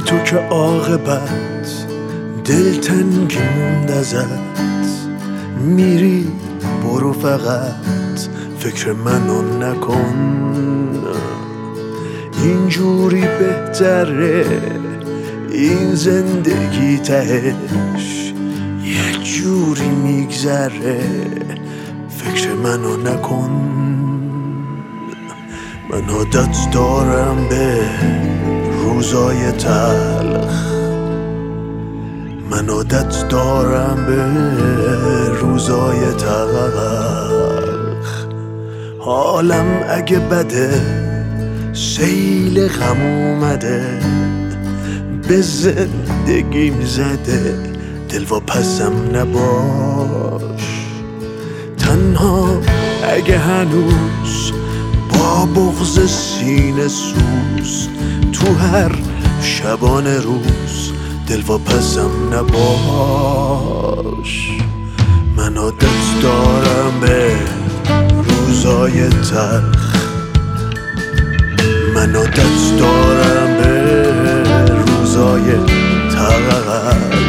تو که عاقبت دلتنگی موند ازت، میری برو فقط فکر منو نکن. اینجوری بهتره، این زندگی تهش یه جوری میگذره، فکر منو نکن. من عادت دارم به روزای تلخ، من عادت دارم به روزای تلخ. حالم اگه بده سیل غم اومده، به زندگیم زده دل و پسم نباش. تنها اگه هنوز با بغض سینه سوز تو هر شبانه روز دل و پسم نباش. من عادت دارم به روزای تلخ، من عادت دارم به روزای تلخ.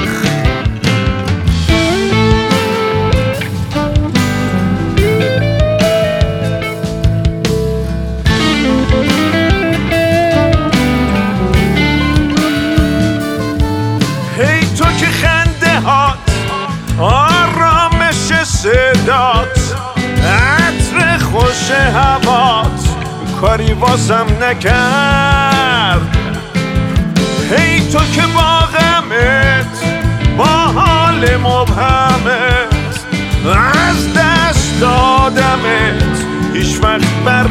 هی تو که خنده هات، آرامش صدات، عطر خوش هوات کاری واسم نکرد. هی تو که با غمت، با حال مبهمت، از دست دادمت هیچ وقت بر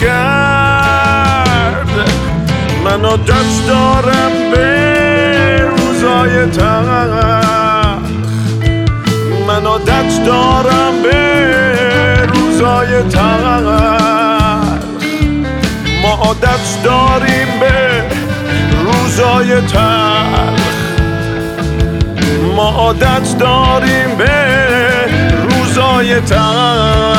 نگرد. من عادت دارم به روزای تلخ، من عادت دارم به روزای تلخ. ما عادت داریم به روزای تلخ، ما عادت داریم به روزای تلخ.